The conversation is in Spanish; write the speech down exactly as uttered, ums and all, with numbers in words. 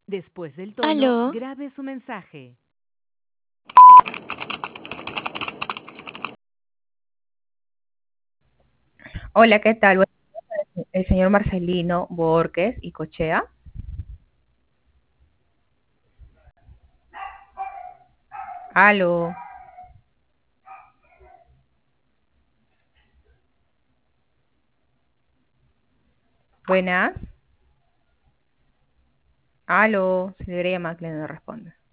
Después del tono, Aló, grabe su mensaje. Hola, ¿qué tal? Bueno, el señor Marcelino Borges y Cochea. Aló, buenas. Aló, se le llama que no responde.